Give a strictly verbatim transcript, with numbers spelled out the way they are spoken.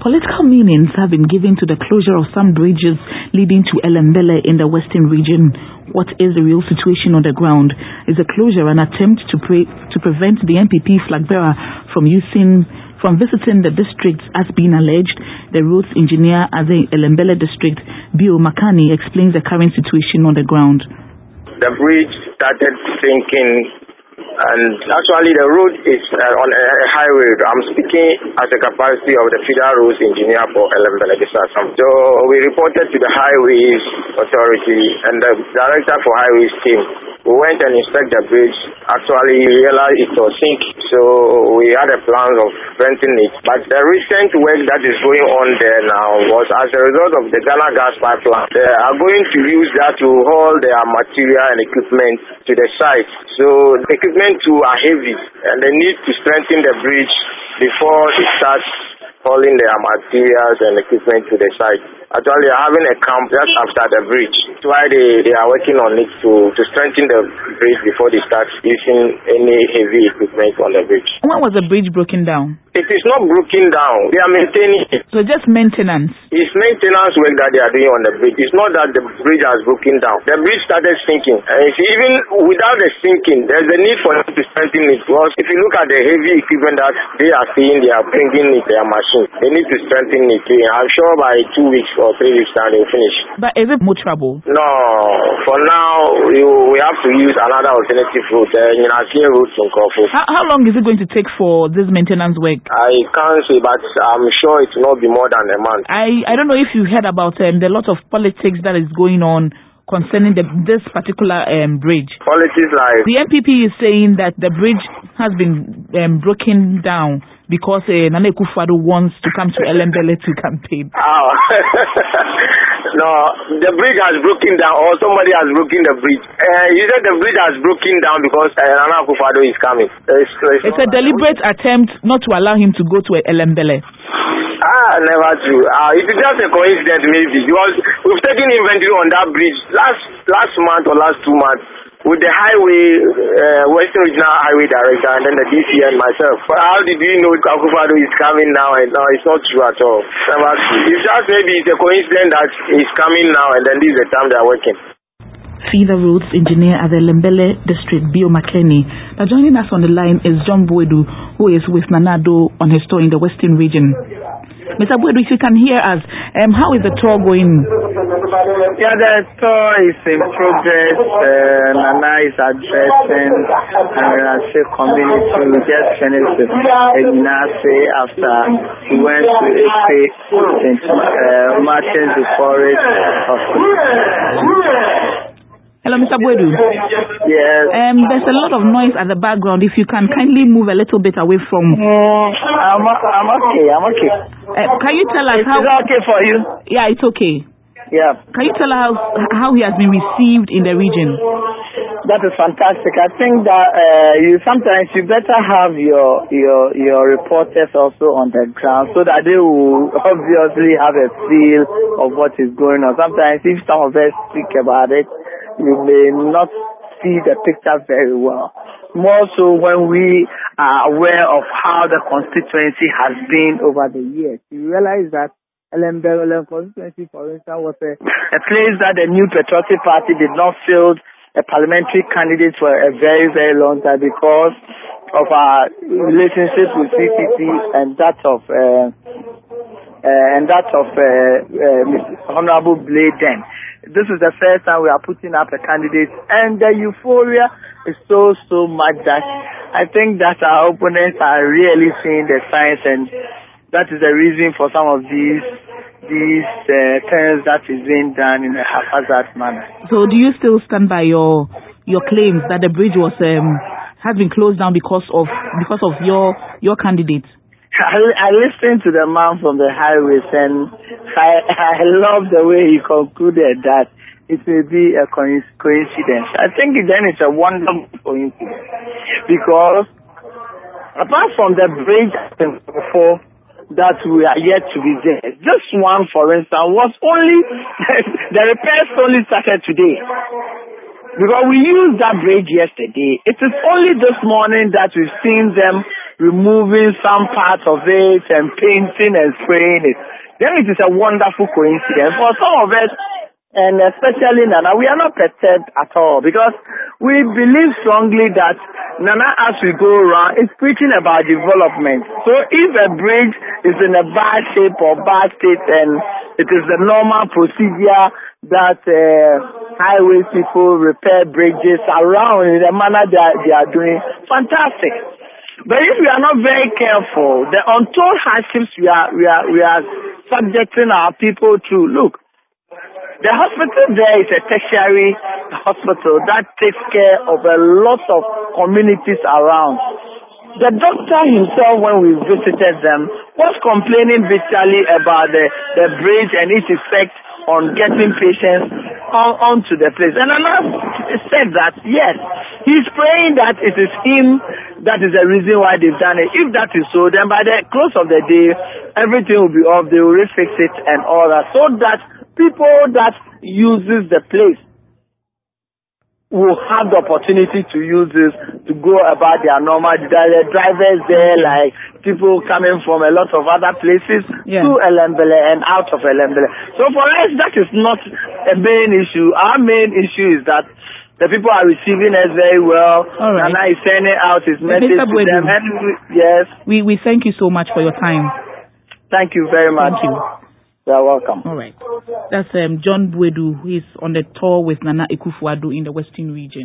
Political meanings have been given to the closure of some bridges leading to Elembele in the western region. What is the real situation on the ground? Is the closure an attempt to, pre- to prevent the N P P flag bearer from using from visiting the district as being alleged? The roads engineer at the Elembele district, Bio Makani, explains the current situation on the ground. The bridge started sinking. And actually the road is uh, on a highway. I'm speaking as a capacity of the federal roads engineer for Elembele. So we reported to the highways authority and the director for highways team. We went and inspected the bridge. Actually we realized it was sinking. So we had a plan of strengthening it. But the recent work that is going on there now was as a result of the Ghana gas pipeline. They are going to use that to haul their material and equipment to the site. So the equipment too are heavy and they need to strengthen the bridge before they start hauling their materials and equipment to the site. Actually, they are having a camp just after the bridge. That's why they, they are working on it to, to strengthen the bridge before they start using any heavy equipment on the bridge. When was the bridge broken down? It is not broken down. They are maintaining it. So just maintenance? It's maintenance work that they are doing on the bridge. It's not that the bridge has broken down. The bridge started sinking. And even without the sinking, there's a need for them to strengthen it. Because if you look at the heavy equipment that they are saying they are bringing in their machine, they need to strengthen it. I'm sure by two weeks or three weeks time they'll finish. But is it more trouble? No. For now, we, we have to use another alternative route. Uh, you know, route in Kofu. How, how long is it going to take for this maintenance work? I can't say, but I'm sure it will not be more than a month. I, I don't know if you heard about um, the lot of politics that is going on concerning the, this particular um, bridge. Politics like? The N P P is saying that the bridge has been um, broken down because uh, Nana Akufo-Addo wants to come to Elembele to campaign. Oh. No, the bridge has broken down or somebody has broken the bridge. Uh, you said the bridge has broken down because uh, Nana Akufo-Addo is coming. It's, it's, it's a deliberate attempt not to allow him to go to Elembele. Ah, never true. Uh, it is just a coincidence maybe because we've taken inventory on that bridge last last month or last two months with the highway, uh, Western Regional Highway Director and then the D C and myself. But how did we know Akufo-Addo is coming now? And now it's not true at all. Never true. It's just maybe it's a coincidence that he's coming now and then this is the time they are working. Feeder Roads Engineer at the Elembele District, Bio Makani. Now joining us on the line is John Boedu, who is with Nana Addo on his tour in the Western region. Mister Boedu, if you can hear us, um, how is the tour going? Yeah, the tour is in progress. Uh, Nana is addressing the community. We just finished the Ignase after we went to Epe in uh, Martins the Forest Hospital. Hello, Mister Boedu. Yes. Um, there's a lot of noise at the background. If you can kindly move a little bit away from. Mm, I'm, I'm okay. I'm okay. Uh, can you tell us is, how? Is that okay for you? Yeah, it's okay. Yeah. Can you tell us how how he has been received in the region? That is fantastic. I think that uh, you sometimes you better have your your your reporters also on the ground so that they will obviously have a feel of what is going on. Sometimes if some of us speak about it, you may not see the picture very well. More so when we are aware of how the constituency has been over the years. You realize that Elembele constituency, for instance, was a, a place that the New Patriotic Party did not field a parliamentary candidate for a very, very long time because of our relationship with C C T and that of uh, uh, and that of uh, uh, Mister Honorable Bladen. This is the first time we are putting up a candidate, and the euphoria is so, so much that I think that our opponents are really seeing the signs, and that is the reason for some of these these uh, things that is being done in a haphazard manner. So, do you still stand by your your claims that the bridge was um, has been closed down because of because of your your candidate? I, I listened to the man from the highways and I, I love the way he concluded that it may be a coincidence. I think then it's a wonderful coincidence because apart from the bridge before that we are yet to be there, this one, for instance, was only, the repairs only started today. Because we used that bridge yesterday. It is only this morning that we've seen them removing some parts of it and painting and spraying it, then it is a wonderful coincidence. For some of us, and especially Nana, we are not perturbed at all because we believe strongly that Nana, as we go around, is preaching about development. So if a bridge is in a bad shape or bad state, then it is the normal procedure that uh, highway people repair bridges around in the manner they are, they are doing. Fantastic. But if we are not very careful, the untold hardships we are we are we are subjecting our people to. Look, the hospital there is a tertiary hospital that takes care of a lot of communities around. The doctor himself, when we visited them, was complaining bitterly about the, the bridge and its effect on getting patients on, onto the place. And another said that, yes, he's praying that it is him that is the reason why they've done it. If that is so, then by the close of the day, everything will be off, they will refix it and all that, so that people that uses the place will have the opportunity to use this to go about their normal. There are drivers there, like people coming from a lot of other places yeah. to Elembele and out of Elembele. So for us, that is not a main issue. Our main issue is that the people are receiving us very well. All right. And I is sending out his message to them. And we, yes. We, we thank you so much for your time. Thank you very much. Thank you. You're welcome. All right. That's um, John Buedu, who is on the tour with Nana Akufo-Addo in the Western region.